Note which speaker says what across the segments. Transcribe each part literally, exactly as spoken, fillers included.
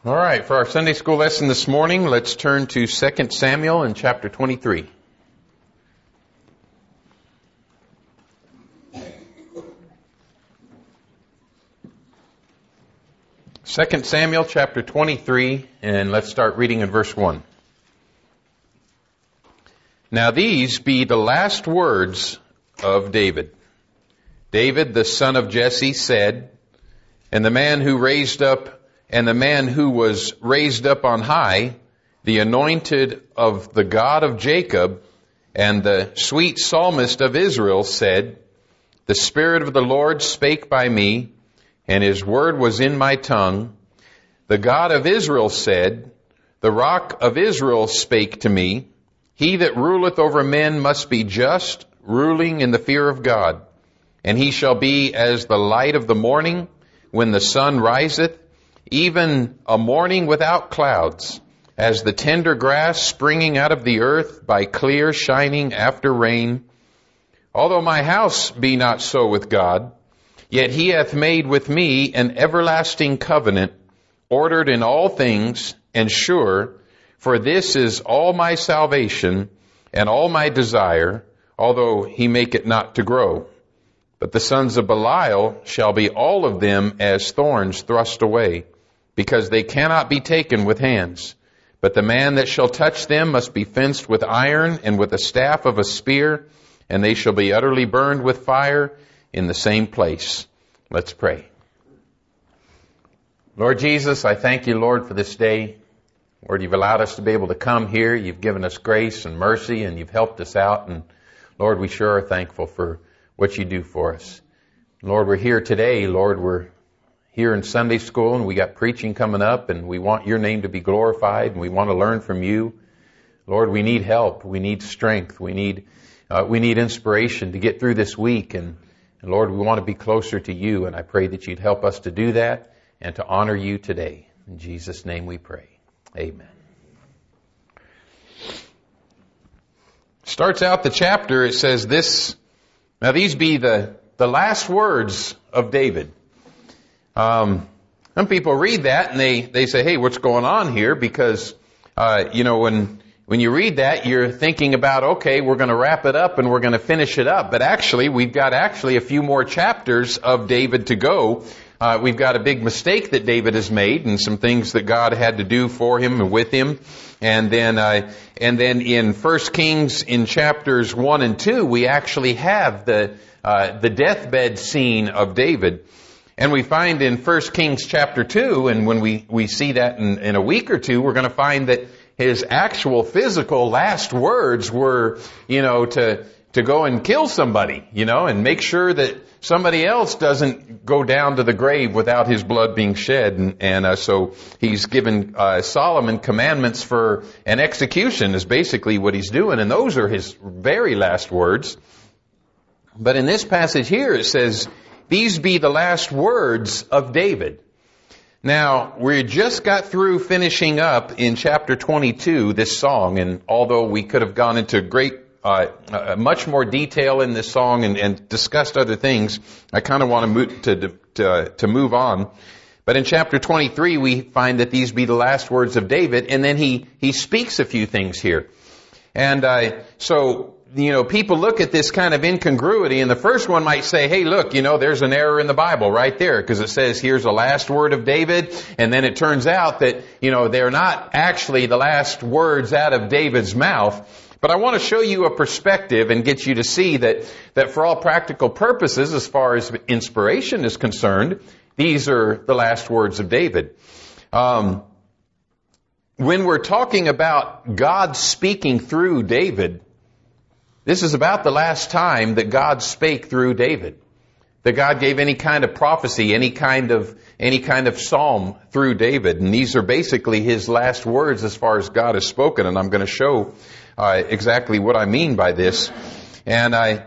Speaker 1: All right, for our Sunday school lesson this morning, let's turn to Second Samuel in chapter twenty-three. Second Samuel chapter twenty-three, and let's start reading in verse one. Now these be the last words of David. David, the son of Jesse, said, and the man who raised up And the man who was raised up on high, the anointed of the God of Jacob, and the sweet psalmist of Israel said, The Spirit of the Lord spake by me, and His word was in my tongue. The God of Israel said, The rock of Israel spake to me, He that ruleth over men must be just, ruling in the fear of God. And he shall be as the light of the morning, when the sun riseth, even a morning without clouds, as the tender grass springing out of the earth by clear shining after rain. Although my house be not so with God, yet He hath made with me an everlasting covenant, ordered in all things, and sure, for this is all my salvation and all my desire, although He make it not to grow. But the sons of Belial shall be all of them as thorns thrust away, because they cannot be taken with hands. But the man that shall touch them must be fenced with iron and with the staff of a spear, and they shall be utterly burned with fire in the same place. Let's pray. Lord Jesus, I thank you, Lord, for this day. Lord, you've allowed us to be able to come here. You've given us grace and mercy, and you've helped us out. And Lord, we sure are thankful for what you do for us. Lord, we're here today. Lord, we're here in Sunday school, and we got preaching coming up, and we want your name to be glorified, and we want to learn from you. Lord, we need help. We need strength. We need uh, we need inspiration to get through this week, and, and Lord, we want to be closer to you, and I pray that you'd help us to do that and to honor you today. In Jesus' name we pray. Amen. Starts out the chapter, it says this, now these be the, the last words of David. Um, some people read that and they, they say, hey, what's going on here? Because, uh, you know, when, when you read that, you're thinking about, okay, we're going to wrap it up and we're going to finish it up. But actually, we've got actually a few more chapters of David to go. Uh, we've got a big mistake that David has made and some things that God had to do for him and with him. And then, uh, and then in First Kings in chapters one and two, we actually have the, uh, the deathbed scene of David. And we find in First Kings chapter two, and when we, we see that in, in a week or two, we're going to find that his actual physical last words were, you know, to, to go and kill somebody, you know, and make sure that somebody else doesn't go down to the grave without his blood being shed. And, and uh, so he's given uh, Solomon commandments for an execution is basically what he's doing. And those are his very last words. But in this passage here, it says, these be the last words of David. Now, we just got through finishing up in chapter twenty-two, this song, and although we could have gone into great, uh, uh much more detail in this song and, and discussed other things, I kind of want to move to, to, to move on. But in chapter twenty-three, we find that these be the last words of David, and then he, he speaks a few things here. And, uh, so, you know, people look at this kind of incongruity, and the first one might say, hey, look, you know, there's an error in the Bible right there, because it says here's the last word of David, and then it turns out that, you know, they're not actually the last words out of David's mouth. But I want to show you a perspective and get you to see that, that for all practical purposes, as far as inspiration is concerned, these are the last words of David. Um, when we're talking about God speaking through David, this is about the last time that God spake through David. That God gave any kind of prophecy, any kind of, any kind of psalm through David. And these are basically his last words as far as God has spoken. And I'm going to show uh, exactly what I mean by this. And I,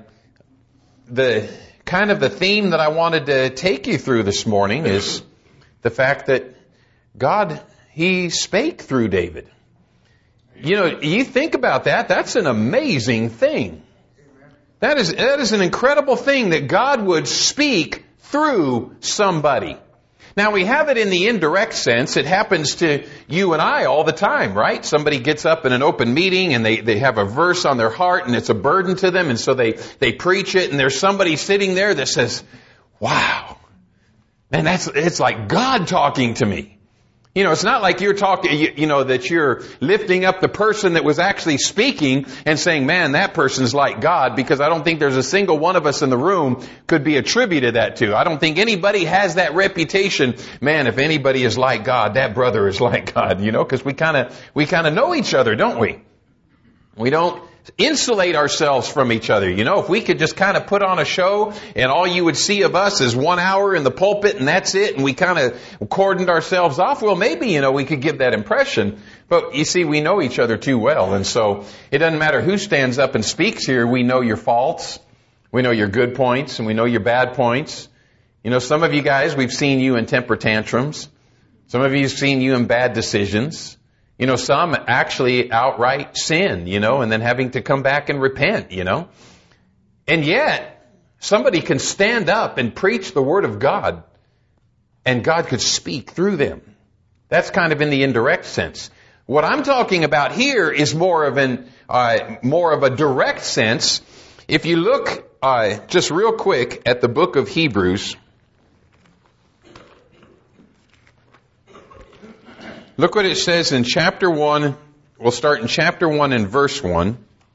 Speaker 1: the kind of the theme that I wanted to take you through this morning is the fact that God, He spake through David. You know, you think about that, that's an amazing thing. That is, that is an incredible thing that God would speak through somebody. Now, we have it in the indirect sense. It happens to you and I all the time, right? Somebody gets up in an open meeting and they, they have a verse on their heart and it's a burden to them, and so they, they preach it, and there's somebody sitting there that says, wow, man, that's, it's like God talking to me. You know, it's not like you're talking, you, you know, that you're lifting up the person that was actually speaking and saying, man, that person's like God, because I don't think there's a single one of us in the room could be attributed that to. I don't think anybody has that reputation. Man, if anybody is like God, that brother is like God, you know, because we kind of, we kind of know each other, don't we? We don't insulate ourselves from each other. You know, if we could just kind of put on a show and all you would see of us is one hour in the pulpit and that's it, and we kind of cordoned ourselves off, well, maybe, you know, we could give that impression. But you see, we know each other too well. And so it doesn't matter who stands up and speaks here. We know your faults. We know your good points and we know your bad points. You know, some of you guys, we've seen you in temper tantrums. Some of you have seen you in bad decisions. You know, some actually outright sin, you know, and then having to come back and repent, you know. And yet, somebody can stand up and preach the Word of God, and God could speak through them. That's kind of in the indirect sense. What I'm talking about here is more of an, uh, more of a direct sense. If you look, uh, just real quick at the book of Hebrews, look what it says in chapter one. We'll start in chapter one and verse one.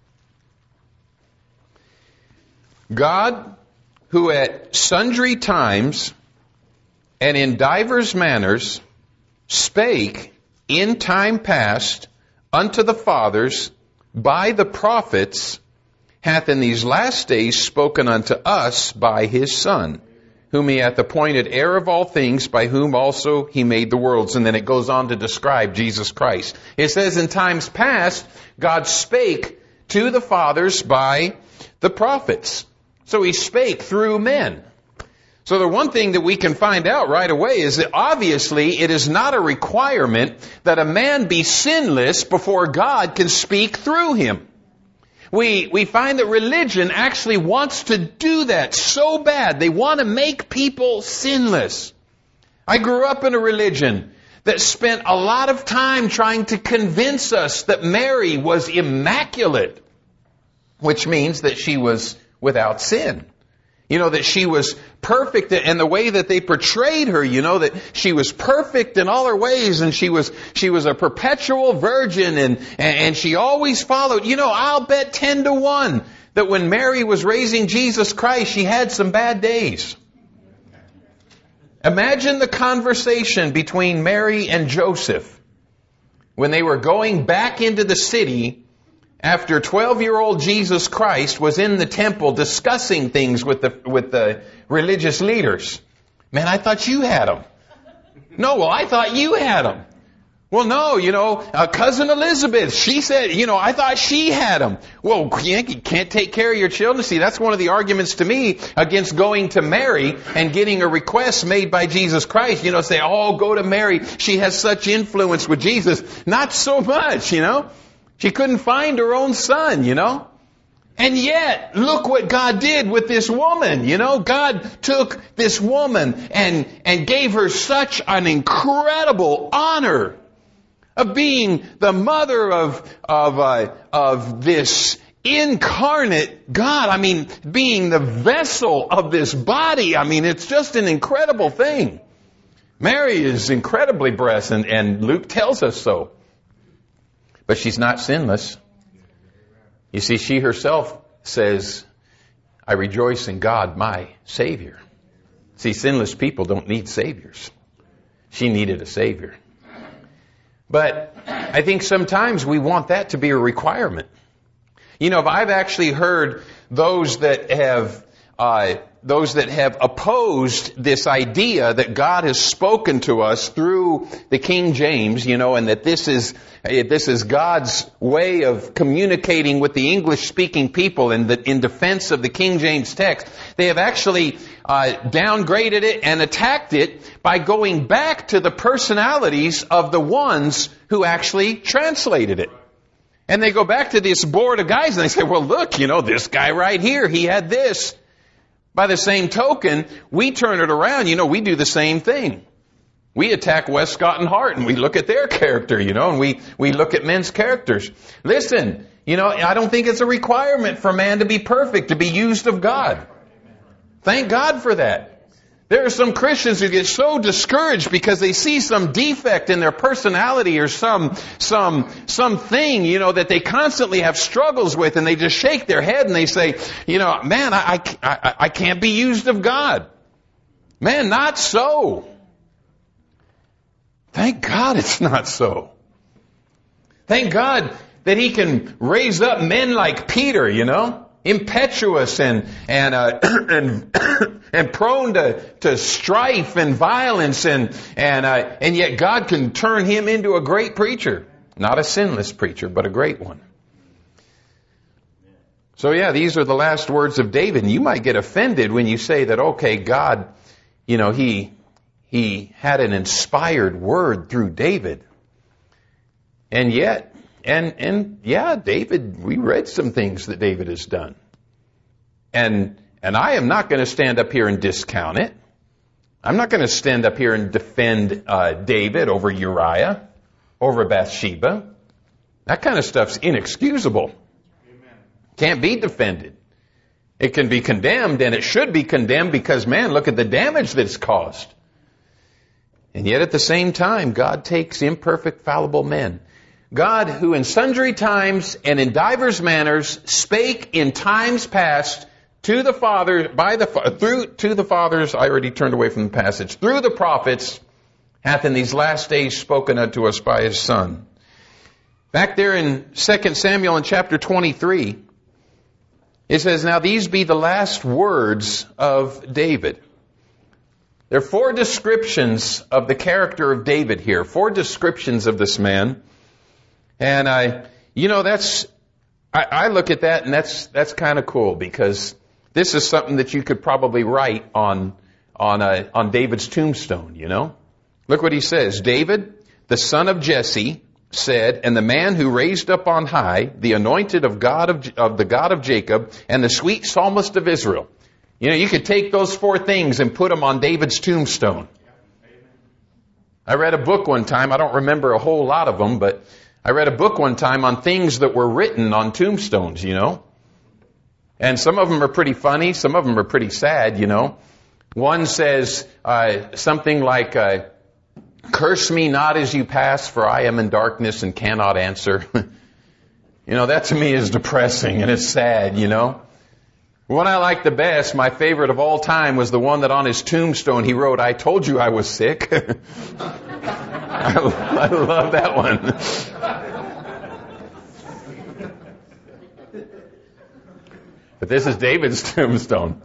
Speaker 1: God, who at sundry times and in divers manners spake in time past unto the fathers by the prophets, hath in these last days spoken unto us by his Son, whom he hath appointed heir of all things, by whom also he made the worlds. And then it goes on to describe Jesus Christ. It says in times past, God spake to the fathers by the prophets. So he spake through men. So the one thing that we can find out right away is that obviously it is not a requirement that a man be sinless before God can speak through him. We, we find that religion actually wants to do that so bad. They want to make people sinless. I grew up in a religion that spent a lot of time trying to convince us that Mary was immaculate, which means that she was without sin. You know, that she was perfect in the way that they portrayed her, you know, that she was perfect in all her ways, and she was, she was a perpetual virgin, and, and she always followed. You know, I'll bet ten to one that when Mary was raising Jesus Christ, she had some bad days. Imagine the conversation between Mary and Joseph when they were going back into the city after twelve-year-old Jesus Christ was in the temple discussing things with the with the religious leaders. Man, I thought you had them. No, well, I thought you had them. Well, no, you know, uh, cousin Elizabeth, she said, you know, I thought she had them. Well, you can't take care of your children. See, that's one of the arguments to me against going to Mary and getting a request made by Jesus Christ. You know, say, oh, go to Mary. She has such influence with Jesus. Not so much, you know. She couldn't find her own son, you know. And yet, look what God did with this woman, you know. God took this woman and, and gave her such an incredible honor of being the mother of, of, uh, of this incarnate God. I mean, being the vessel of this body. I mean, it's just an incredible thing. Mary is incredibly blessed, and, and Luke tells us so. But she's not sinless. You see, she herself says, I rejoice in God, my Savior. See, sinless people don't need saviors. She needed a Savior. But I think sometimes we want that to be a requirement. You know, I've actually heard those that have uh, those that have opposed this idea that God has spoken to us through the King James, you know, and that this is this is God's way of communicating with the English-speaking people, and that in defense of the King James text, they have actually uh, downgraded it and attacked it by going back to the personalities of the ones who actually translated it. And they go back to this board of guys and they say, well, look, you know, this guy right here, he had this. By the same token, we turn it around, you know, we do the same thing. We attack Westcott and Hart and we look at their character, you know, and we, we look at men's characters. Listen, you know, I don't think it's a requirement for man to be perfect, to be used of God. Thank God for that. There are some Christians who get so discouraged because they see some defect in their personality or some, some, something, you know, that they constantly have struggles with, and they just shake their head and they say, you know, man, I, I, I can't be used of God. Man, not so. Thank God it's not so. Thank God that He can raise up men like Peter, you know. Impetuous and and uh, and and prone to, to strife and violence, and and uh, and yet God can turn him into a great preacher, not a sinless preacher, but a great one. So yeah, these are the last words of David. And you might get offended when you say that, okay, God, you know, he he had an inspired word through David, and yet. And, and yeah, David, we read some things that David has done. And, and I am not going to stand up here and discount it. I'm not going to stand up here and defend, uh, David over Uriah, over Bathsheba. That kind of stuff's inexcusable. Amen. Can't be defended. It can be condemned, and it should be condemned because, man, look at the damage that it's caused. And yet at the same time, God takes imperfect, fallible men. God, who in sundry times and in divers manners spake in times past to the Father, by the through to the fathers, I already turned away from the passage, through the prophets, hath in these last days spoken unto us by His Son. Back there in Second Samuel in chapter twenty-three, it says, now these be the last words of David. There are four descriptions of the character of David here, four descriptions of this man. And I, you know, that's, I, I look at that and that's, that's kind of cool because this is something that you could probably write on, on, uh, on David's tombstone, you know. Look what he says. David, the son of Jesse, said, and the man who raised up on high, the anointed of God of, of the God of Jacob, and the sweet psalmist of Israel. You know, you could take those four things and put them on David's tombstone. I read a book one time. I don't remember a whole lot of them, but I read a book one time on things that were written on tombstones, you know. And some of them are pretty funny. Some of them are pretty sad, you know. One says uh, something like, uh, curse me not as you pass, for I am in darkness and cannot answer. You know, that to me is depressing and it's sad, you know. One I like the best, my favorite of all time, was the one that on his tombstone he wrote, I told you I was sick. I, I love that one. But this is David's tombstone.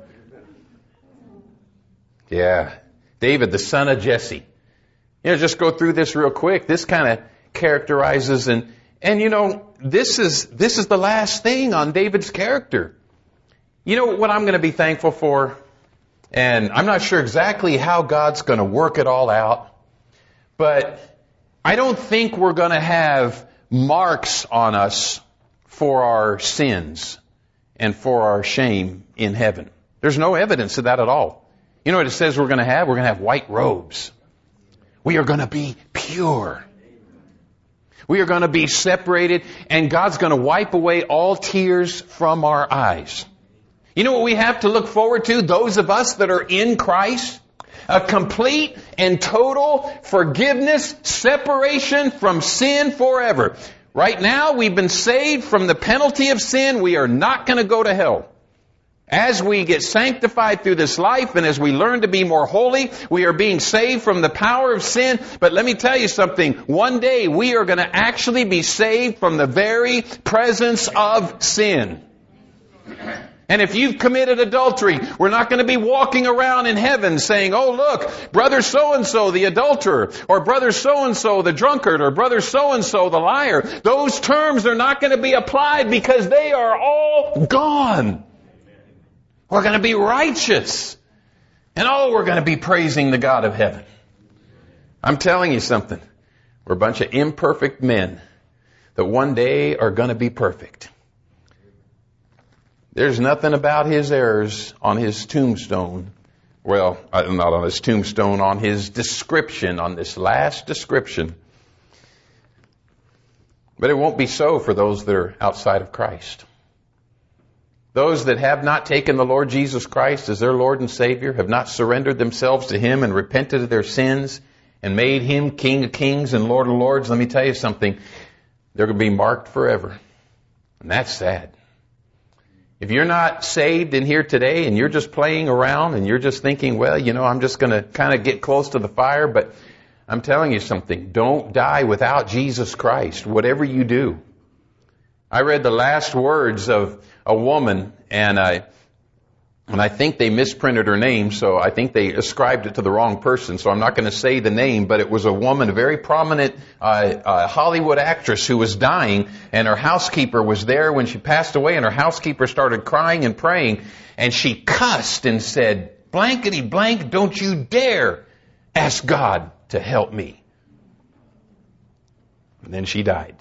Speaker 1: Yeah. David, the son of Jesse. You know, just go through this real quick. This kind of characterizes and, and you know, this is, this is the last thing on David's character. You know what I'm going to be thankful for? And I'm not sure exactly how God's going to work it all out. But I don't think we're going to have marks on us for our sins and for our shame in heaven. There's no evidence of that at all. You know what it says we're going to have? We're going to have white robes. We are going to be pure. We are going to be separated, and God's going to wipe away all tears from our eyes. You know what we have to look forward to, those of us that are in Christ? A complete and total forgiveness, separation from sin forever. Right now, we've been saved from the penalty of sin. We are not going to go to hell. As we get sanctified through this life and as we learn to be more holy, we are being saved from the power of sin. But let me tell you something. One day we are going to actually be saved from the very presence of sin. And if you've committed adultery, we're not going to be walking around in heaven saying, oh, look, brother so-and-so, the adulterer, or brother so-and-so, the drunkard, or brother so-and-so, the liar. Those terms are not going to be applied because they are all gone. We're going to be righteous. And oh, we're going to be praising the God of heaven. I'm telling you something. We're a bunch of imperfect men that one day are going to be perfect. There's nothing about his errors on his tombstone Well, not on his tombstone, on his description, on this last description. But it won't be so for those that are outside of Christ. Those that have not taken the Lord Jesus Christ as their Lord and Savior, have not surrendered themselves to Him and repented of their sins and made Him King of Kings and Lord of Lords, let me tell you something, they're going to be marked forever. And that's sad. If you're not saved in here today and you're just playing around and you're just thinking, well, you know, I'm just going to kind of get close to the fire, but I'm telling you something, don't die without Jesus Christ, whatever you do. I read the last words of a woman, and I, and I think they misprinted her name, so I think they ascribed it to the wrong person, so I'm not going to say the name, but it was a woman, a very prominent uh, uh, Hollywood actress who was dying, and her housekeeper was there when she passed away, and her housekeeper started crying and praying, and she cussed and said, blankety blank, don't you dare ask God to help me. And then she died.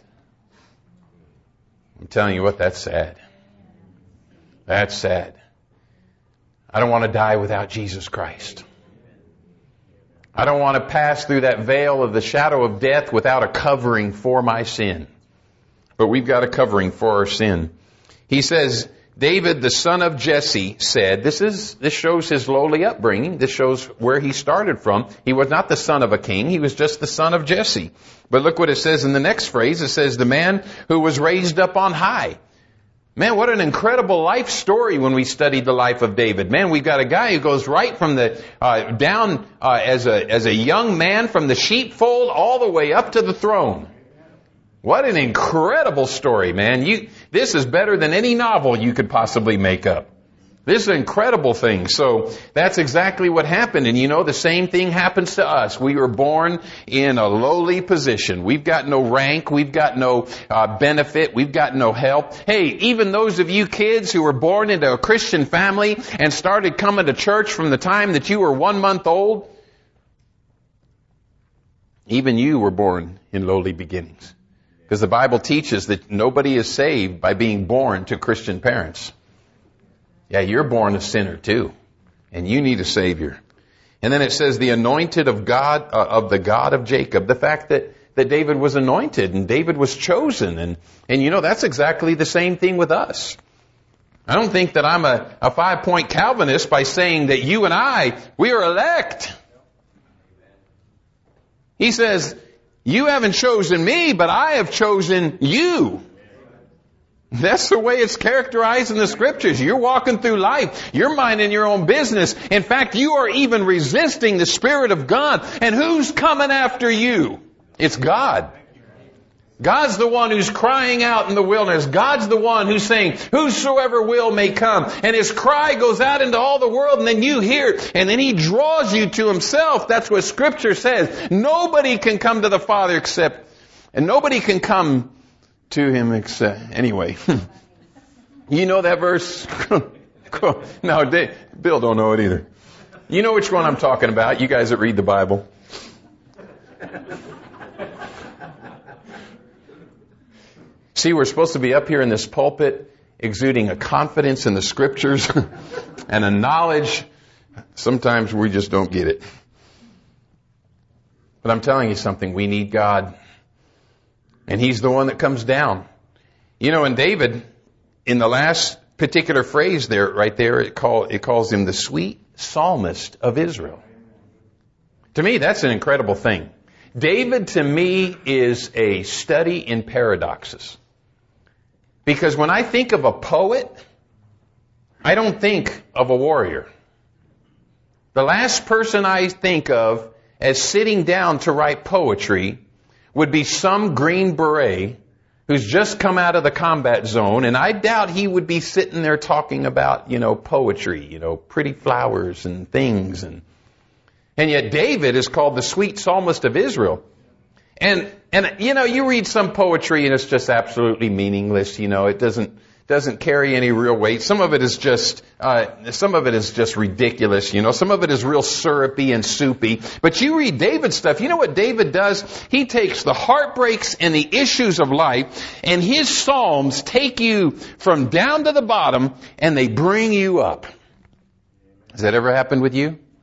Speaker 1: I'm telling you what, that's sad. That's sad. I don't want to die without Jesus Christ. I don't want to pass through that veil of the shadow of death without a covering for my sin. But we've got a covering for our sin. He says, David, the son of Jesse, said, this is, this shows his lowly upbringing. This shows where he started from. He was not the son of a king. He was just the son of Jesse. But look what it says in the next phrase. It says, the man who was raised up on high. Man, what an incredible life story when we studied the life of David. Man, we've got a guy who goes right from the, uh, down, uh, as a, as a young man from the sheepfold all the way up to the throne. What an incredible story, man. You, this is better than any novel you could possibly make up. This is an incredible thing. So that's exactly what happened. And you know, the same thing happens to us. We were born in a lowly position. We've got no rank. We've got no uh, benefit. We've got no help. Hey, even those of you kids who were born into a Christian family and started coming to church from the time that you were one month old, even you were born in lowly beginnings. Because the Bible teaches that nobody is saved by being born to Christian parents. Yeah, you're born a sinner too. And you need a Savior. And then it says the anointed of God, uh, of the God of Jacob. The fact that, that David was anointed and David was chosen. And, and you know, that's exactly the same thing with us. I don't think that I'm a, a five-point Calvinist by saying that you and I, we are elect. He says, you haven't chosen me, but I have chosen you. That's the way it's characterized in the Scriptures. You're walking through life. You're minding your own business. In fact, you are even resisting the Spirit of God. And who's coming after you? It's God. God's the one who's crying out in the wilderness. God's the one who's saying, whosoever will may come. And His cry goes out into all the world, and then you hear it. And then He draws you to Himself. That's what Scripture says. Nobody can come to the Father except, and nobody can come to Him except, anyway. You know that verse? No, Dave, Bill don't know it either. You know which one I'm talking about, you guys that read the Bible. See, we're supposed to be up here in this pulpit exuding a confidence in the Scriptures and a knowledge. Sometimes we just don't get it. But I'm telling you something, we need God. And He's the one that comes down. You know, in David, in the last particular phrase there, right there, it, call, it calls him the sweet psalmist of Israel. To me, that's an incredible thing. David, to me, is a study in paradoxes. Because when I think of a poet, I don't think of a warrior. The last person I think of as sitting down to write poetry would be some Green Beret who's just come out of the combat zone, and I doubt he would be sitting there talking about, you know, poetry, you know, pretty flowers and things. And and yet David is called the sweet psalmist of Israel. And, and you know, you read some poetry and it's just absolutely meaningless, you know, it doesn't doesn't carry any real weight. Some of it is just, uh, some of it is just ridiculous, you know. Some of it is real syrupy and soupy. But you read David's stuff, you know what David does? He takes the heartbreaks and the issues of life, and his psalms take you from down to the bottom, and they bring you up. Has that ever happened with you?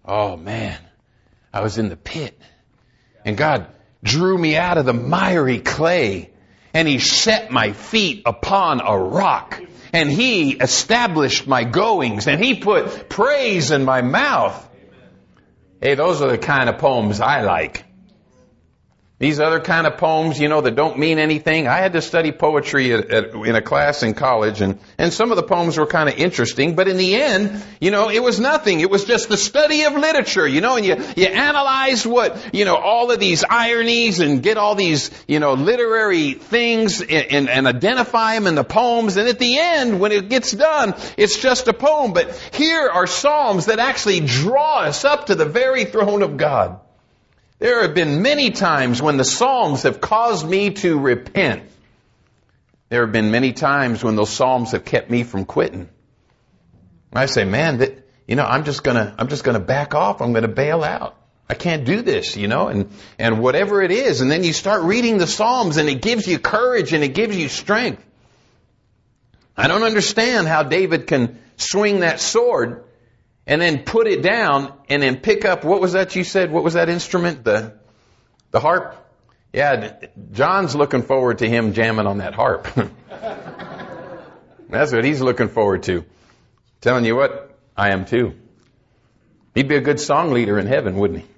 Speaker 1: Oh man, I was in the pit. And God drew me out of the miry clay. And He set my feet upon a rock. And He established my goings. And He put praise in my mouth. Hey, those are the kind of poems I like. These other kind of poems, you know, that don't mean anything. I had to study poetry at, at, in a class in college, and, and some of the poems were kind of interesting, but in the end, you know, it was nothing. It was just the study of literature, you know, and you, you analyze what, you know, all of these ironies and get all these, you know, literary things and, and, and identify them in the poems, and at the end, when it gets done, it's just a poem. But here are psalms that actually draw us up to the very throne of God. There have been many times when the Psalms have caused me to repent. There have been many times when those Psalms have kept me from quitting. I say, man, that, you know, I'm just gonna, I'm just gonna back off. I'm gonna bail out. I can't do this, you know, and, and whatever it is. And then you start reading the Psalms and it gives you courage and it gives you strength. I don't understand how David can swing that sword and then put it down and then pick up, what was that you said? What was that instrument? The, the harp? Yeah, John's looking forward to him jamming on that harp. That's what he's looking forward to. Telling you what, I am too. He'd be a good song leader in heaven, wouldn't he?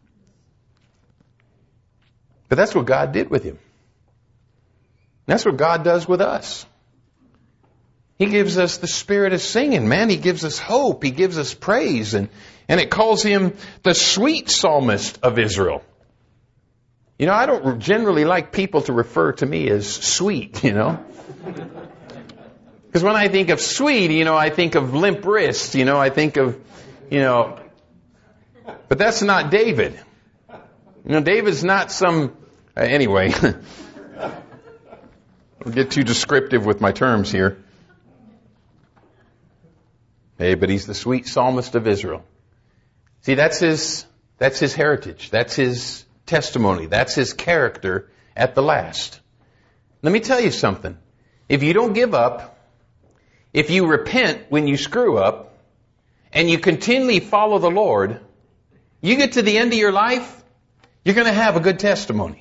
Speaker 1: But that's what God did with him. That's what God does with us. He gives us the spirit of singing, man. He gives us hope. He gives us praise. And, and it calls him the sweet psalmist of Israel. You know, I don't generally like people to refer to me as sweet, you know. Because when I think of sweet, you know, I think of limp wrists, you know, I think of, you know. But that's not David. You know, David's not some, uh, anyway. I'll get too descriptive with my terms here. Hey, but he's the sweet psalmist of Israel. See, that's his, that's his heritage. That's his testimony. That's his character at the last. Let me tell you something. If you don't give up, if you repent when you screw up, and you continually follow the Lord, you get to the end of your life, you're going to have a good testimony.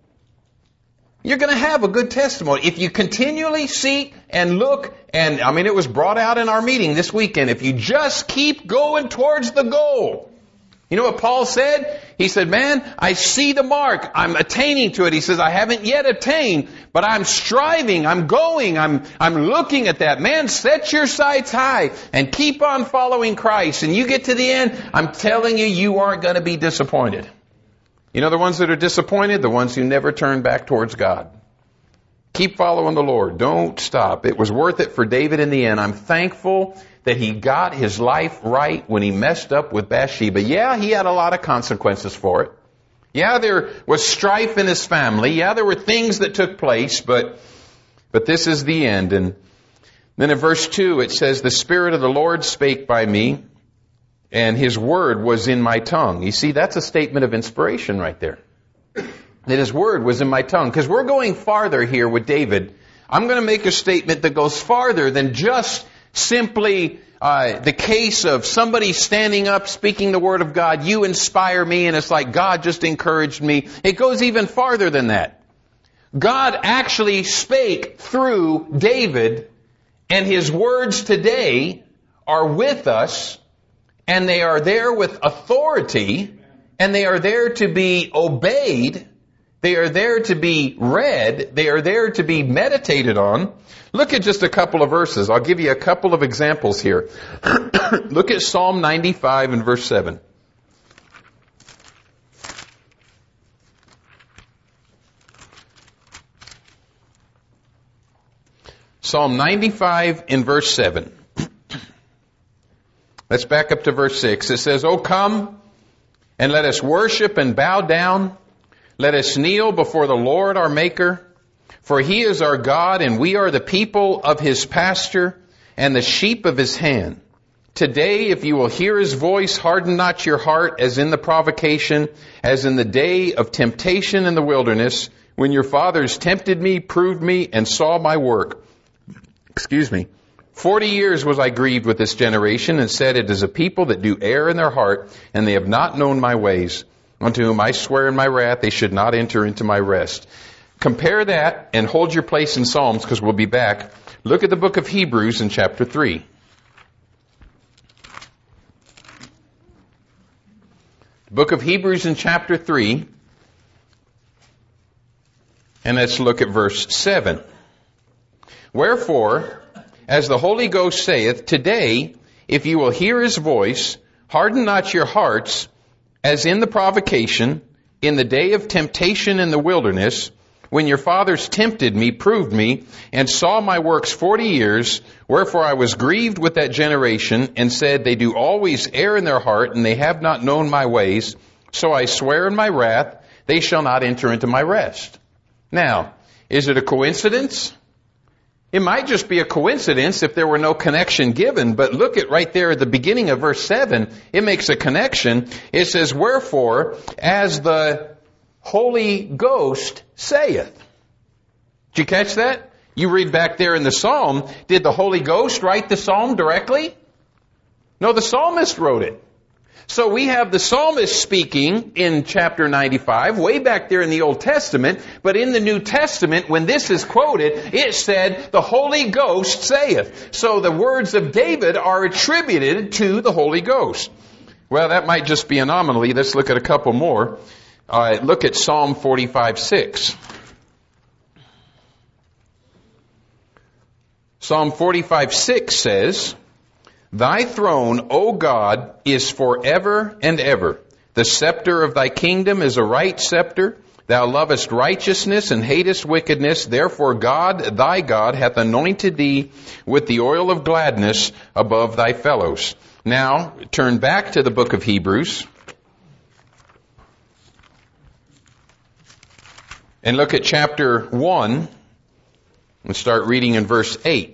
Speaker 1: You're going to have a good testimony. If you continually seek and look, and I mean, it was brought out in our meeting this weekend, if you just keep going towards the goal. You know what Paul said? He said, man, I see the mark. I'm attaining to it. He says, I haven't yet attained, but I'm striving. I'm going. I'm, I'm looking at that. Man, set your sights high and keep on following Christ. And you get to the end, I'm telling you, you aren't going to be disappointed. You know the ones that are disappointed? The ones who never turn back towards God. Keep following the Lord. Don't stop. It was worth it for David in the end. I'm thankful that he got his life right when he messed up with Bathsheba. Yeah, he had a lot of consequences for it. Yeah, there was strife in his family. Yeah, there were things that took place, but but this is the end. And then in verse two it says, the Spirit of the Lord spake by me, and His word was in my tongue. You see, that's a statement of inspiration right there. That His word was in my tongue. Because we're going farther here with David. I'm going to make a statement that goes farther than just simply uh, the case of somebody standing up, speaking the word of God. You inspire me, and it's like God just encouraged me. It goes even farther than that. God actually spake through David, and His words today are with us. And they are there with authority, and they are there to be obeyed. They are there to be read. They are there to be meditated on. Look at just a couple of verses. I'll give you a couple of examples here. Look at Psalm ninety-five and verse seven. Psalm ninety-five in verse seven. Let's back up to verse six. It says, O come, and let us worship and bow down. Let us kneel before the Lord our Maker. For He is our God, and we are the people of His pasture, and the sheep of His hand. Today, if you will hear His voice, harden not your heart, as in the provocation, as in the day of temptation in the wilderness, when your fathers tempted me, proved me, and saw my work. Excuse me. Forty years was I grieved with this generation, and said, it is a people that do err in their heart, and they have not known my ways, unto whom I swear in my wrath they should not enter into my rest. Compare that and hold your place in Psalms, because we'll be back. Look at the book of Hebrews in chapter three. The book of Hebrews in chapter three, and let's look at verse seven. Wherefore, as the Holy Ghost saith, today, if you will hear his voice, harden not your hearts, as in the provocation, in the day of temptation in the wilderness, when your fathers tempted me, proved me, and saw my works forty years, wherefore I was grieved with that generation, and said, they do always err in their heart, and they have not known my ways. So I swear in my wrath, they shall not enter into my rest. Now, is it a coincidence? It might just be a coincidence if there were no connection given, but look at right there at the beginning of verse seven, it makes a connection. It says, wherefore, as the Holy Ghost saith. Did you catch that? You read back there in the Psalm, did the Holy Ghost write the Psalm directly? No, the psalmist wrote it. So we have the psalmist speaking in chapter ninety-five, way back there in the Old Testament, but in the New Testament, when this is quoted, it said, the Holy Ghost saith. So the words of David are attributed to the Holy Ghost. Well, that might just be an anomaly. Let's look at a couple more. Uh, look at Psalm forty-five six. Psalm forty-five six says, thy throne, O God, is forever and ever. The scepter of thy kingdom is a right scepter. Thou lovest righteousness and hatest wickedness. Therefore God, thy God, hath anointed thee with the oil of gladness above thy fellows. Now, turn back to the book of Hebrews. And look at chapter one. And start reading in verse eight.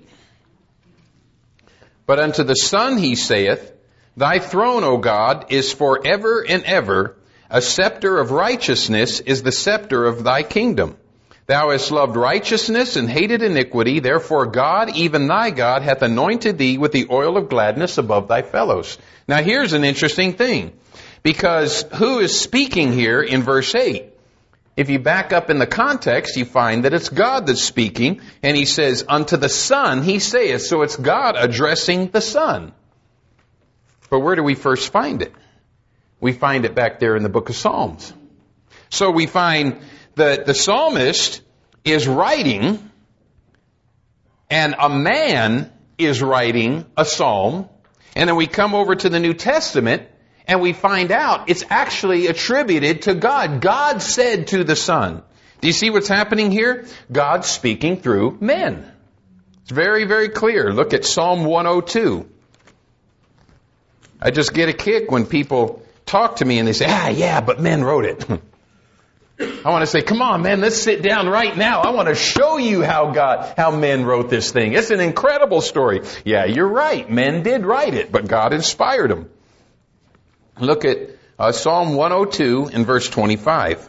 Speaker 1: But unto the Son he saith, thy throne, O God, is forever and ever. A scepter of righteousness is the scepter of thy kingdom. Thou hast loved righteousness and hated iniquity. Therefore God, even thy God, hath anointed thee with the oil of gladness above thy fellows. Now here's an interesting thing. Because who is speaking here in verse eight? If you back up in the context, you find that it's God that's speaking, and he says, unto the Son he saith. So it's God addressing the Son. But where do we first find it? We find it back there in the book of Psalms. So we find that the psalmist is writing, and a man is writing a psalm, and then we come over to the New Testament, and we find out it's actually attributed to God. God said to the Son. Do you see what's happening here? God's speaking through men. It's very, very clear. Look at Psalm one oh two. I just get a kick when people talk to me and they say, ah, yeah, but men wrote it. I want to say, come on, man, let's sit down right now. I want to show you how God, how men wrote this thing. It's an incredible story. Yeah, you're right. Men did write it, but God inspired them. Look at uh, Psalm one oh two in verse twenty-five.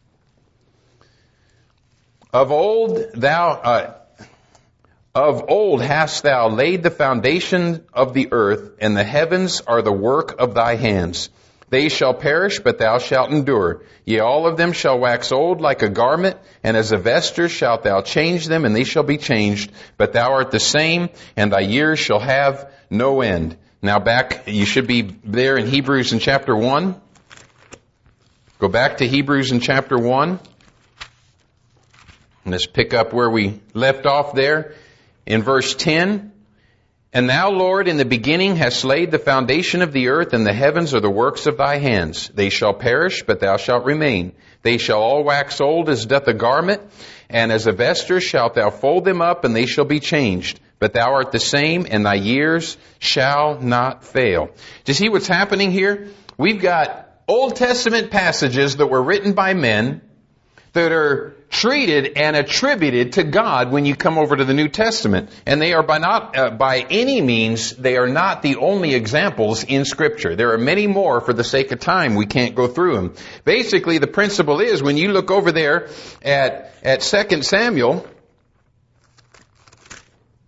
Speaker 1: Of old thou, uh, of old hast thou laid the foundation of the earth, and the heavens are the work of thy hands. They shall perish, but thou shalt endure. Yea, all of them shall wax old like a garment, and as a vesture shalt thou change them, and they shall be changed. But thou art the same, and thy years shall have no end. Now back, you should be there in Hebrews in chapter one. Go back to Hebrews in chapter one. And let's pick up where we left off there in verse ten. And thou, Lord, in the beginning hast laid the foundation of the earth, and the heavens are the works of thy hands. They shall perish, but thou shalt remain. They shall all wax old as doth a garment, and as a vesture shalt thou fold them up, and they shall be changed. But thou art the same, and thy years shall not fail. Do you see what's happening here? We've got Old Testament passages that were written by men that are treated and attributed to God when you come over to the New Testament. And they are by not, uh, by any means, they are not the only examples in Scripture. There are many more. For the sake of time, we can't go through them. Basically, the principle is, when you look over there at, at Second Samuel,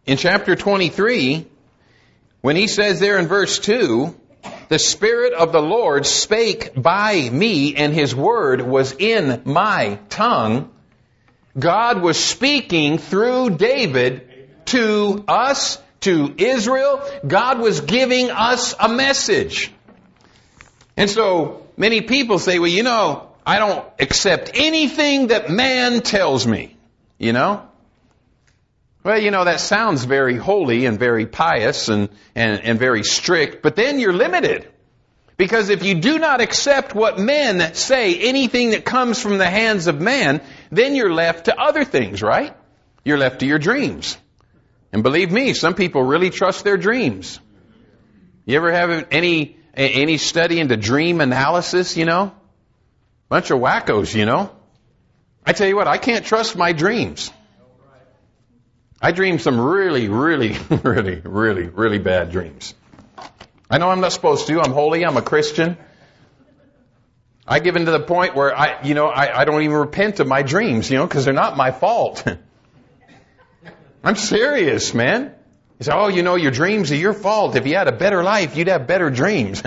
Speaker 1: in chapter twenty-three, when he says there in verse two, the Spirit of the Lord spake by me, and His word was in my tongue, God was speaking through David to us, to Israel. God was giving us a message. And so many people say, well, you know, I don't accept anything that man tells me, you know. Well, you know, that sounds very holy and very pious and, and, and very strict, but then you're limited. Because if you do not accept what men say, anything that comes from the hands of man, then you're left to other things, right? You're left to your dreams. And believe me, some people really trust their dreams. You ever have any any study into dream analysis, you know? Bunch of wackos, you know? I tell you what, I can't trust my dreams. I dream some really, really, really, really, really bad dreams. I know I'm not supposed to. I'm holy. I'm a Christian. I give in to the point where I, you know, I, I don't even repent of my dreams, you know, because they're not my fault. I'm serious, man. You say, oh, you know, your dreams are your fault. If you had a better life, you'd have better dreams.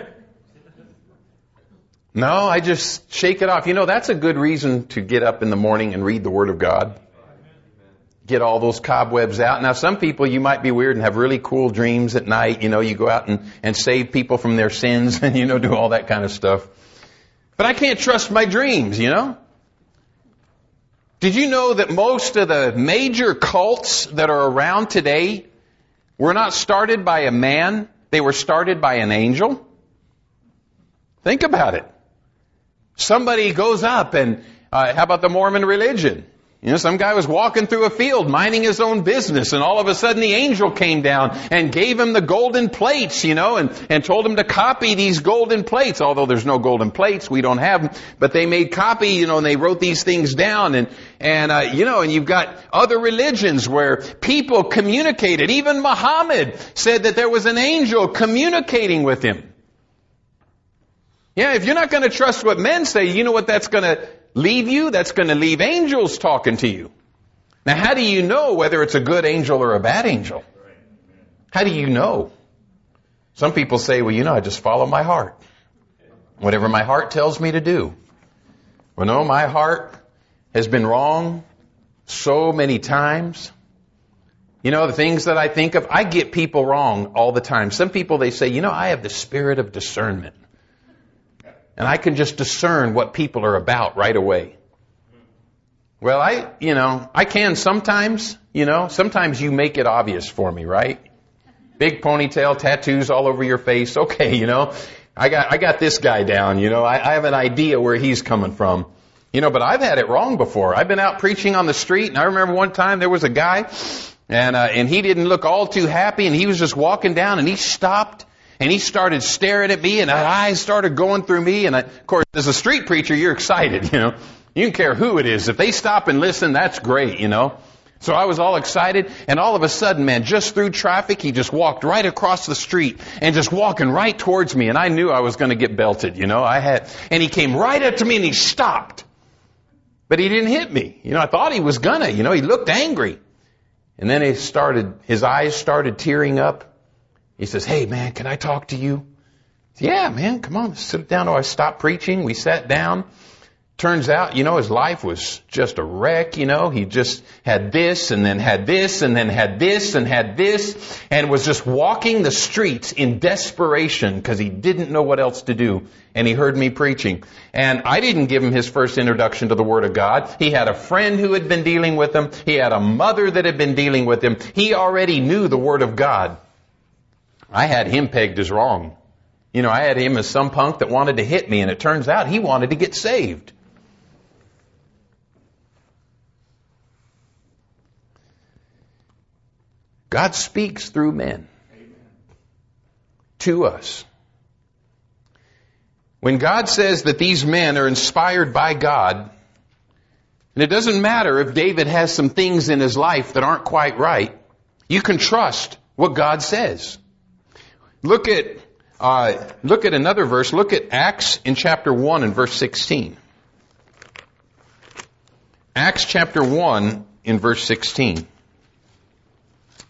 Speaker 1: No, I just shake it off. You know, that's a good reason to get up in the morning and read the Word of God. Get all those cobwebs out. Now, some people, you might be weird and have really cool dreams at night. You know, you go out and, and save people from their sins and, you know, do all that kind of stuff. But I can't trust my dreams, you know. Did you know that most of the major cults that are around today were not started by a man? They were started by an angel. Think about it. Somebody goes up and, uh, how about the Mormon religion? You know, some guy was walking through a field, minding his own business, and all of a sudden the angel came down and gave him the golden plates, you know, and, and told him to copy these golden plates. Although there's no golden plates, we don't have them, but they made copy, you know, and they wrote these things down. And, and, uh, you know, and you've got other religions where people communicated. Even Muhammad said that there was an angel communicating with him. Yeah, if you're not going to trust what men say, you know what that's going to leave you? That's going to leave angels talking to you. Now, how do you know whether it's a good angel or a bad angel? How do you know? Some people say, well, you know, I just follow my heart. Whatever my heart tells me to do. Well, no, my heart has been wrong so many times. You know, the things that I think of, I get people wrong all the time. Some people, they say, you know, I have the spirit of discernment. And I can just discern what people are about right away. Well, I, you know, I can sometimes, you know, sometimes you make it obvious for me, right? Big ponytail, tattoos all over your face. Okay, you know, I got, I got this guy down, you know, I, I have an idea where he's coming from. You know, but I've had it wrong before. I've been out preaching on the street, and I remember one time there was a guy, and, uh, and he didn't look all too happy, and he was just walking down, and he stopped. And he started staring at me, and his eyes started going through me. And I, of course, as a street preacher, you're excited, you know. You don't care who it is. If they stop and listen, that's great, you know. So I was all excited, and all of a sudden, man, just through traffic, he just walked right across the street and just walking right towards me. And I knew I was going to get belted, you know. I had, and he came right up to me, and he stopped. But he didn't hit me. You know, I thought he was gonna, you know. He looked angry. And then he started, his eyes started tearing up. He says, hey, man, can I talk to you? Said, yeah, man, come on, sit down. Oh, I stopped preaching. We sat down. Turns out, you know, his life was just a wreck, you know. He just had this and then had this and then had this and had this and was just walking the streets in desperation because he didn't know what else to do. And he heard me preaching. And I didn't give him his first introduction to the Word of God. He had a friend who had been dealing with him. He had a mother that had been dealing with him. He already knew the Word of God. I had him pegged as wrong. You know, I had him as some punk that wanted to hit me, and it turns out he wanted to get saved. God speaks through men. Amen. To us. When God says that these men are inspired by God, and it doesn't matter if David has some things in his life that aren't quite right, you can trust what God says. Look at uh, look at another verse. Look at Acts in chapter one and verse sixteen. Acts chapter one in verse sixteen.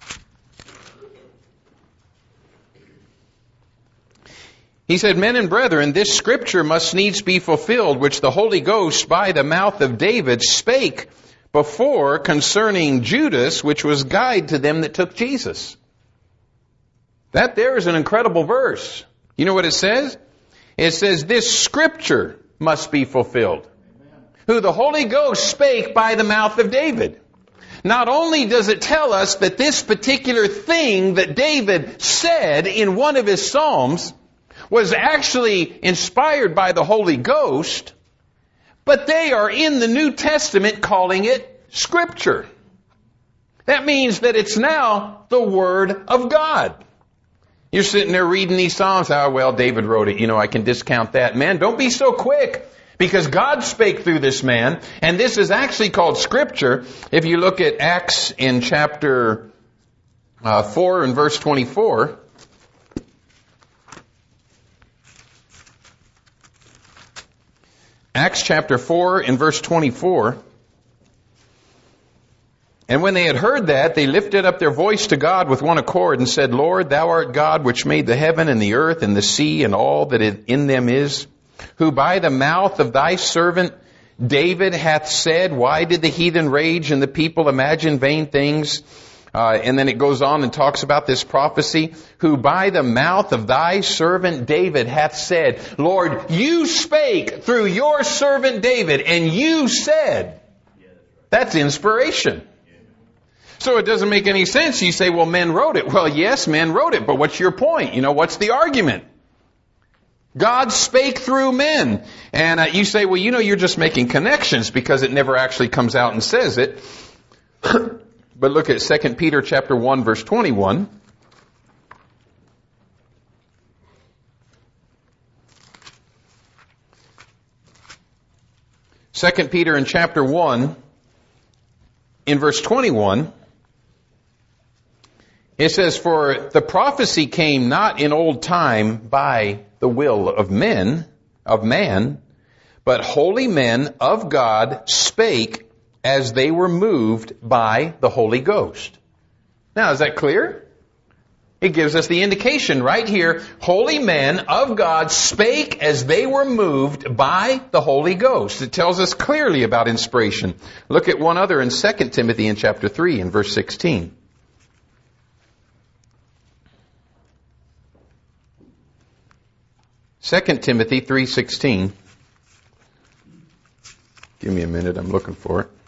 Speaker 1: He said, men and brethren, this scripture must needs be fulfilled, which the Holy Ghost by the mouth of David spake before concerning Judas, which was guide to them that took Jesus. That there is an incredible verse. You know what it says? It says, this scripture must be fulfilled. Amen. Who the Holy Ghost spake by the mouth of David. Not only does it tell us that this particular thing that David said in one of his Psalms was actually inspired by the Holy Ghost, but they are in the New Testament calling it Scripture. That means that it's now the Word of God. You're sitting there reading these Psalms, oh, well, David wrote it, you know, I can discount that. Man, don't be so quick, because God spake through this man, and this is actually called Scripture. If you look at Acts in chapter uh, four and verse twenty-four, Acts chapter four and verse twenty-four. And when they had heard that, they lifted up their voice to God with one accord and said, Lord, thou art God which made the heaven and the earth and the sea and all that in them is, who by the mouth of thy servant David hath said, why did the heathen rage and the people imagine vain things? Uh, and then it goes on and talks about this prophecy, who by the mouth of thy servant David hath said, Lord, you spake through your servant David, and you said. That's inspiration. So it doesn't make any sense. You say, well, men wrote it. Well, yes, men wrote it, but what's your point? You know, what's the argument? God spake through men. And uh, you say, well, you know, you're just making connections because it never actually comes out and says it. But look at Second Peter chapter one, verse twenty-one. Second Peter in chapter one, in verse twenty-one, it says, for the prophecy came not in old time by the will of men, of man, but holy men of God spake as they were moved by the Holy Ghost. Now, is that clear? It gives us the indication right here. Holy men of God spake as they were moved by the Holy Ghost. It tells us clearly about inspiration. Look at one other in Second Timothy in chapter three in verse sixteen. Second Timothy three sixteen. Give me a minute, I'm looking for it.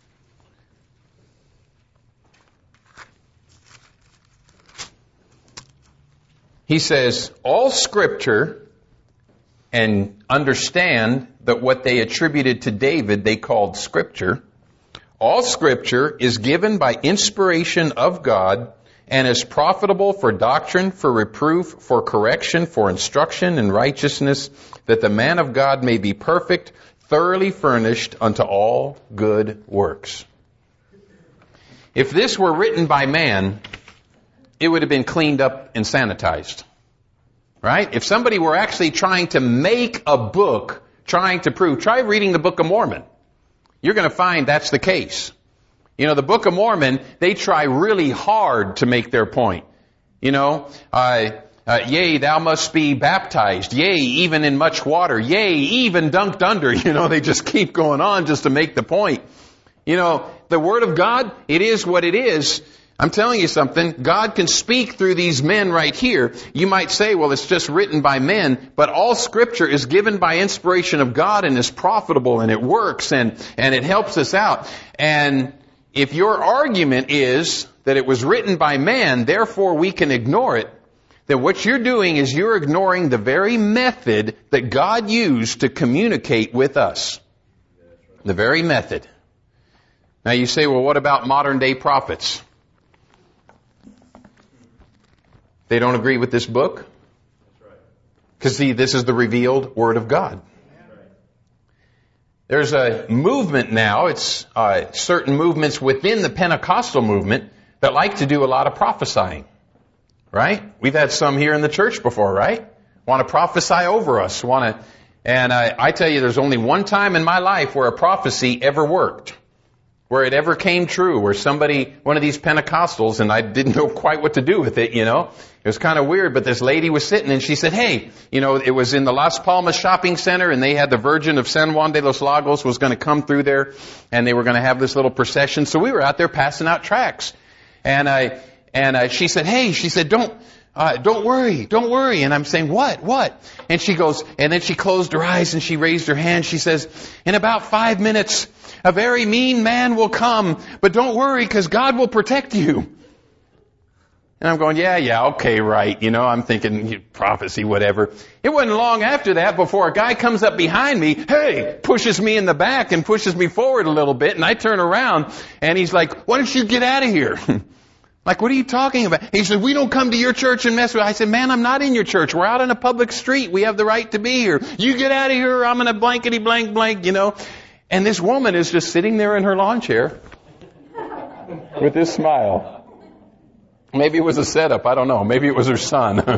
Speaker 1: He says, all Scripture, and understand that what they attributed to David they called Scripture. All Scripture is given by inspiration of God and is profitable for doctrine, for reproof, for correction, for instruction in righteousness, that the man of God may be perfect, thoroughly furnished unto all good works. If this were written by man, it would have been cleaned up and sanitized. Right? If somebody were actually trying to make a book, trying to prove, try reading the Book of Mormon. You're going to find that's the case. You know, the Book of Mormon, they try really hard to make their point. You know, uh, uh, yea, thou must be baptized. Yea, even in much water. Yea, even dunked under. You know, they just keep going on just to make the point. You know, the Word of God, it is what it is. I'm telling you something, God can speak through these men right here. You might say, well, it's just written by men, but all Scripture is given by inspiration of God and is profitable and it works and, and it helps us out. And if your argument is that it was written by man, therefore we can ignore it, then what you're doing is you're ignoring the very method that God used to communicate with us. The very method. Now you say, well, what about modern day prophets? They don't agree with this book? Because see, this is the revealed Word of God. There's a movement now, it's uh, certain movements within the Pentecostal movement that like to do a lot of prophesying. Right? We've had some here in the church before, right? Want to prophesy over us. Want to, and I, I tell you, there's only one time in my life where a prophecy ever worked. where it ever came true, where somebody, one of these Pentecostals, and I didn't know quite what to do with it, you know. It was kind of weird, but this lady was sitting and she said, hey, you know, it was in the Las Palmas shopping center and they had the Virgin of San Juan de los Lagos was going to come through there and they were going to have this little procession. So we were out there passing out tracts. And I, and uh, she said, hey, she said, don't, uh, don't worry, don't worry. And I'm saying, what, what? And she goes, and then she closed her eyes and she raised her hand. She says, in about five minutes, a very mean man will come, but don't worry because God will protect you. And I'm going, yeah, yeah, okay, right. You know, I'm thinking prophecy, whatever. It wasn't long after that before a guy comes up behind me, hey, pushes me in the back and pushes me forward a little bit. And I turn around and he's like, why don't you get out of here? Like, what are you talking about? He said, we don't come to your church and mess with it. I said, man, I'm not in your church. We're out on a public street. We have the right to be here. You get out of here or I'm in a blankety blank blank, you know. And this woman is just sitting there in her lawn chair with this smile. Maybe it was a setup. I don't know. Maybe it was her son.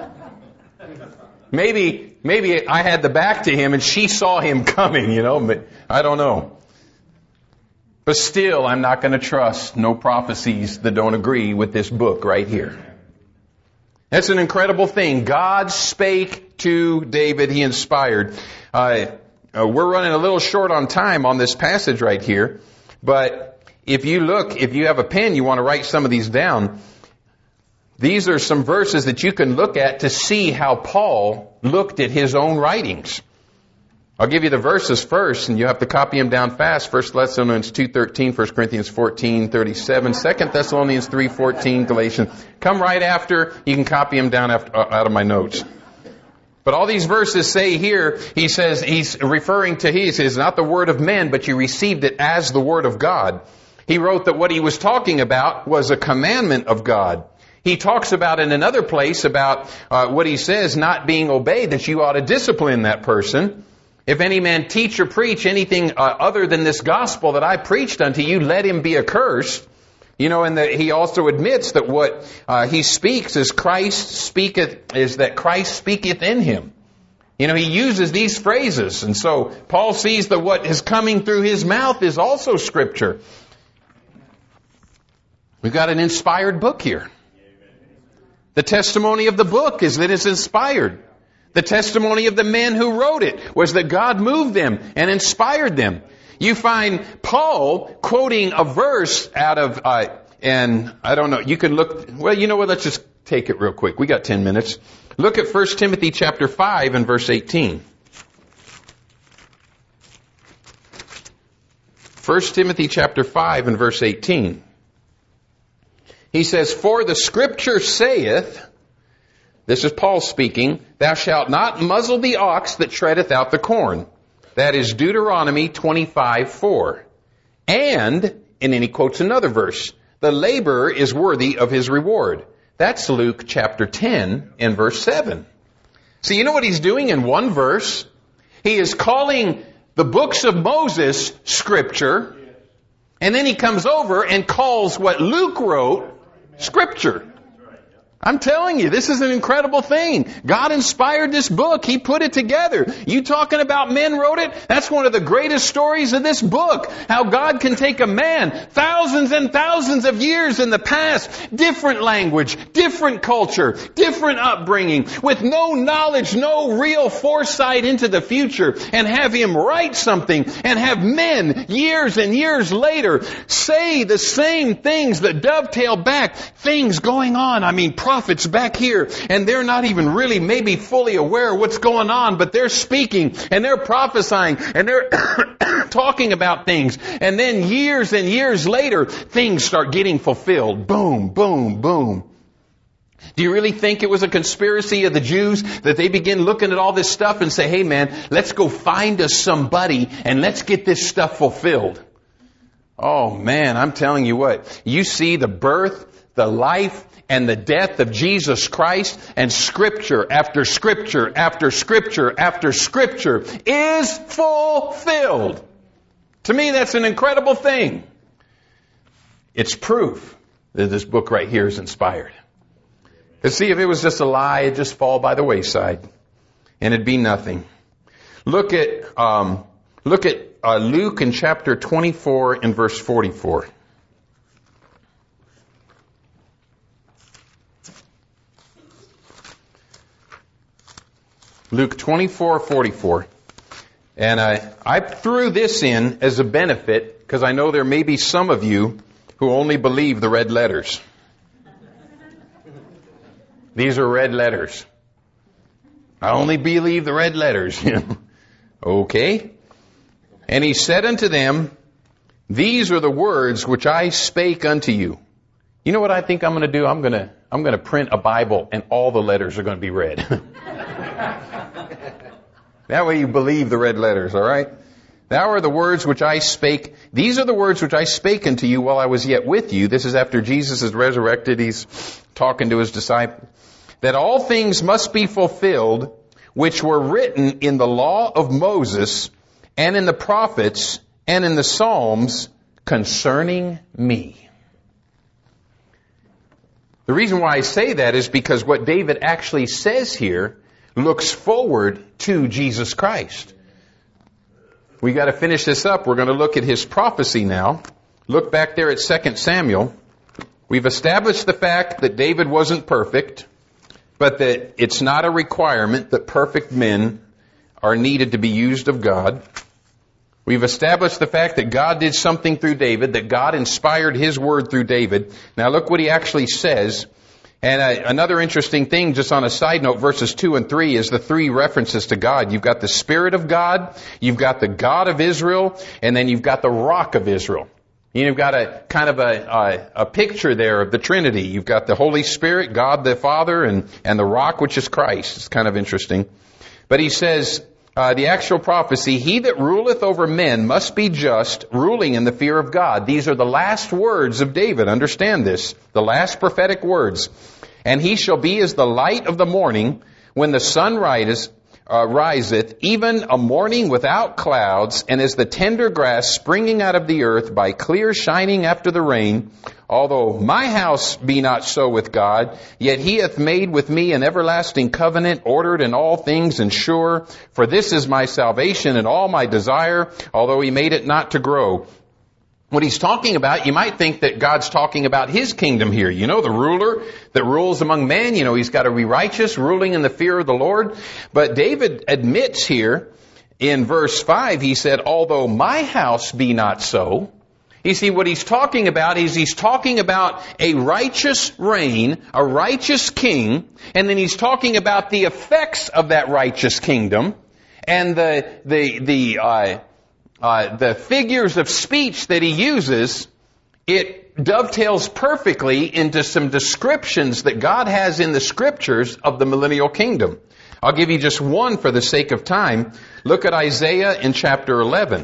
Speaker 1: maybe, maybe I had the back to him and she saw him coming, you know. I don't know. But still, I'm not going to trust no prophecies that don't agree with this book right here. That's an incredible thing. God spake to David. He inspired. Uh, uh, we're running a little short on time on this passage right here. But if you look, if you have a pen, you want to write some of these down. These are some verses that you can look at to see how Paul looked at his own writings. I'll give you the verses first, and you have to copy them down fast. First Thessalonians two thirteen, First Corinthians fourteen thirty-seven, Second Thessalonians three fourteen, Galatians. Come right after. You can copy them down after, uh, out of my notes. But all these verses say here, he says, he's referring to, he says, not the word of men, but you received it as the word of God. He wrote that what he was talking about was a commandment of God. He talks about in another place about uh, what he says not being obeyed, that you ought to discipline that person. If any man teach or preach anything uh, other than this gospel that I preached unto you, let him be accursed. You know, and the, he also admits that what uh, he speaks is Christ speaketh, is that Christ speaketh in him. You know, he uses these phrases. And so Paul sees that what is coming through his mouth is also Scripture. We've got an inspired book here. The testimony of the book is that it's inspired. The testimony of the men who wrote it was that God moved them and inspired them. You find Paul quoting a verse out of, uh, and I don't know, you can look, well, you know what, let's just take it real quick. We got ten minutes. Look at First Timothy chapter five and verse eighteen. First Timothy chapter five and verse eighteen. He says, for the Scripture saith, this is Paul speaking, thou shalt not muzzle the ox that treadeth out the corn. That is Deuteronomy twenty-five four. And, and then he quotes another verse, the laborer is worthy of his reward. That's Luke chapter ten and verse seven. So you know what he's doing in one verse? He is calling the books of Moses Scripture, and then he comes over and calls what Luke wrote Scripture. I'm telling you, this is an incredible thing. God inspired this book. He put it together. You talking about men wrote it? That's one of the greatest stories of this book. How God can take a man thousands and thousands of years in the past, different language, different culture, different upbringing, with no knowledge, no real foresight into the future, and have him write something and have men years and years later say the same things that dovetail back things going on. I mean, prophets back here, and they're not even really maybe fully aware of what's going on, but they're speaking and they're prophesying and they're talking about things. And then years and years later, things start getting fulfilled. Boom, boom, boom. Do you really think it was a conspiracy of the Jews that they begin looking at all this stuff and say, hey man, let's go find us somebody and let's get this stuff fulfilled? Oh man, I'm telling you what, you see the birth, the life, and the death of Jesus Christ, and Scripture after Scripture after Scripture after Scripture is fulfilled. To me, that's an incredible thing. It's proof that this book right here is inspired. Because see, if it was just a lie, it'd just fall by the wayside, and it'd be nothing. Look at um, look at uh, Luke in chapter twenty-four and verse forty-four. Luke twenty-four forty-four. And I, I threw this in as a benefit because I know there may be some of you who only believe the red letters. These are red letters. I only believe the red letters. Okay. And he said unto them, these are the words which I spake unto you. You know what I think I'm going to do? I'm going to, I'm going to print a Bible and all the letters are going to be red. That way you believe the red letters, all right? Now are the words which I spake. These are the words which I spake unto you while I was yet with you. This is after Jesus is resurrected. He's talking to his disciples. That all things must be fulfilled which were written in the law of Moses and in the prophets and in the Psalms concerning me. The reason why I say that is because what David actually says here looks forward to Jesus Christ. We got to finish this up. We're going to look at his prophecy now. Look back there at Second Samuel. We've established the fact that David wasn't perfect, but that it's not a requirement that perfect men are needed to be used of God. We've established the fact that God did something through David, that God inspired his word through David. Now look what he actually says. And uh, another interesting thing, just on a side note, verses two and three is the three references to God. You've got the Spirit of God, you've got the God of Israel, and then you've got the Rock of Israel. You've got a kind of a, a, a picture there of the Trinity. You've got the Holy Spirit, God the Father, and, and the Rock, which is Christ. It's kind of interesting. But he says, uh, the actual prophecy, he that ruleth over men must be just, ruling in the fear of God. These are the last words of David. Understand this. The last prophetic words. And he shall be as the light of the morning when the sun rises, uh, riseth, even a morning without clouds, and as the tender grass springing out of the earth by clear shining after the rain. Although my house be not so with God, yet he hath made with me an everlasting covenant, ordered in all things and sure. For this is my salvation and all my desire, although he made it not to grow. What he's talking about, you might think that God's talking about his kingdom here. You know, the ruler that rules among men. You know, he's got to be righteous, ruling in the fear of the Lord. But David admits here in verse five, he said, although my house be not so. You see, what he's talking about is he's talking about a righteous reign, a righteous king, and then he's talking about the effects of that righteous kingdom and the, the, the, uh, Uh, the figures of speech that he uses, it dovetails perfectly into some descriptions that God has in the scriptures of the millennial kingdom. I'll give you just one for the sake of time. Look at Isaiah in chapter eleven.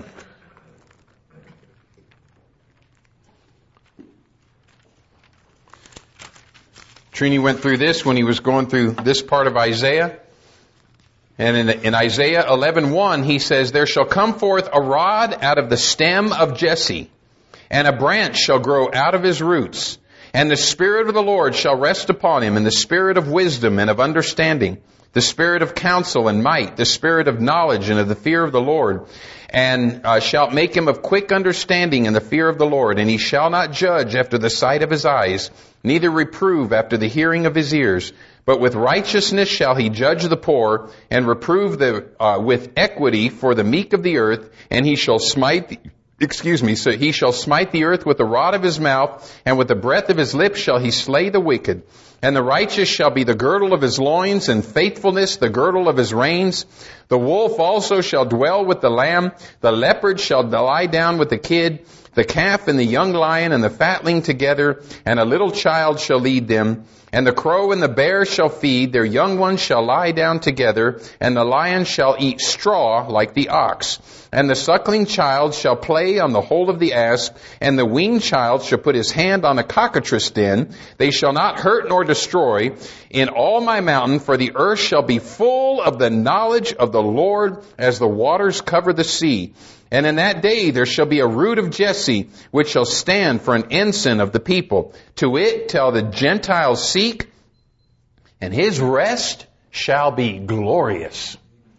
Speaker 1: Trini went through this when he was going through this part of Isaiah. And in, in Isaiah eleven one, he says, there shall come forth a rod out of the stem of Jesse, and a branch shall grow out of his roots. And the Spirit of the Lord shall rest upon him, and the Spirit of wisdom and of understanding, the Spirit of counsel and might, the Spirit of knowledge and of the fear of the Lord. And uh, shalt make him of quick understanding in the fear of the Lord. And he shall not judge after the sight of his eyes, neither reprove after the hearing of his ears. But with righteousness shall he judge the poor, and reprove the uh, with equity for the meek of the earth. And he shall smite, the, excuse me, so he shall smite the earth with the rod of his mouth, and with the breath of his lips shall he slay the wicked. And the righteous shall be the girdle of his loins, and faithfulness the girdle of his reins. The wolf also shall dwell with the lamb. The leopard shall lie down with the kid. The calf and the young lion and the fatling together, and a little child shall lead them. And the crow and the bear shall feed, their young ones shall lie down together, and the lion shall eat straw like the ox. And the suckling child shall play on the hole of the asp, and the weaned child shall put his hand on a cockatrice den. They shall not hurt nor destroy in all my mountain, for the earth shall be full of the knowledge of the Lord as the waters cover the sea. And in that day there shall be a root of Jesse, which shall stand for an ensign of the people. To it shall the Gentiles seek, and his rest shall be glorious.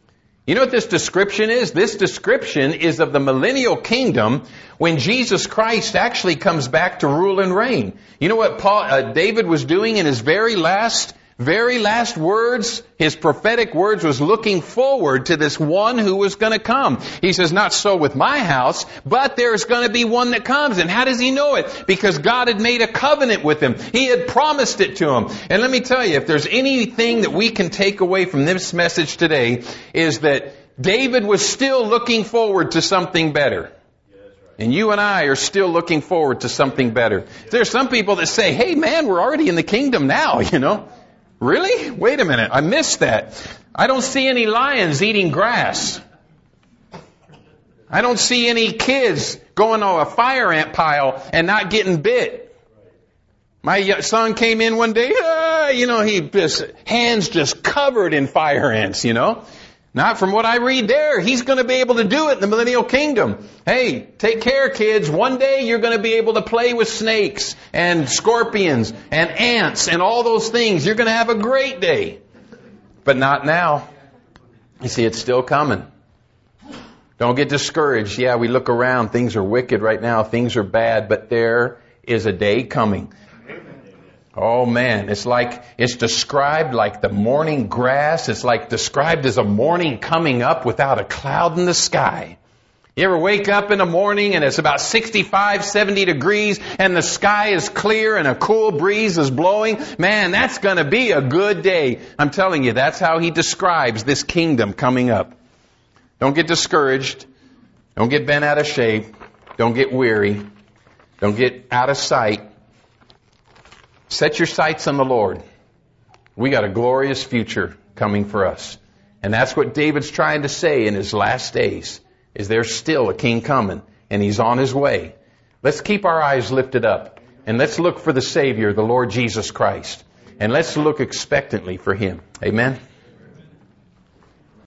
Speaker 1: You know what this description is? This description is of the millennial kingdom when Jesus Christ actually comes back to rule and reign. You know what Paul, uh, David was doing in his very last, very last words? His prophetic words was looking forward to this one who was going to come. He says, not so with my house, but there's going to be one that comes. And how does he know it? Because God had made a covenant with him. He had promised it to him. And let me tell you, if there's anything that we can take away from this message today, is that David was still looking forward to something better. And you and I are still looking forward to something better. There's some people that say, hey man, we're already in the kingdom now, you know. Really? Wait a minute. I missed that. I don't see any lions eating grass. I don't see any kids going to a fire ant pile and not getting bit. My son came in one day, ah, you know, he just, hands just covered in fire ants, you know. Not from what I read there. He's going to be able to do it in the millennial kingdom. Hey, take care, kids. One day you're going to be able to play with snakes and scorpions and ants and all those things. You're going to have a great day. But not now. You see, it's still coming. Don't get discouraged. Yeah, we look around. Things are wicked right now. Things are bad. But there is a day coming. Oh man, it's like, it's described like the morning grass. It's like described as a morning coming up without a cloud in the sky. You ever wake up in the morning and it's about sixty-five, seventy degrees and the sky is clear and a cool breeze is blowing? Man, that's going to be a good day. I'm telling you, that's how he describes this kingdom coming up. Don't get discouraged. Don't get bent out of shape. Don't get weary. Don't get out of sight. Set your sights on the Lord. We got a glorious future coming for us. And that's what David's trying to say in his last days, is there's still a king coming, and he's on his way. Let's keep our eyes lifted up, and let's look for the Savior, the Lord Jesus Christ. And let's look expectantly for him. Amen.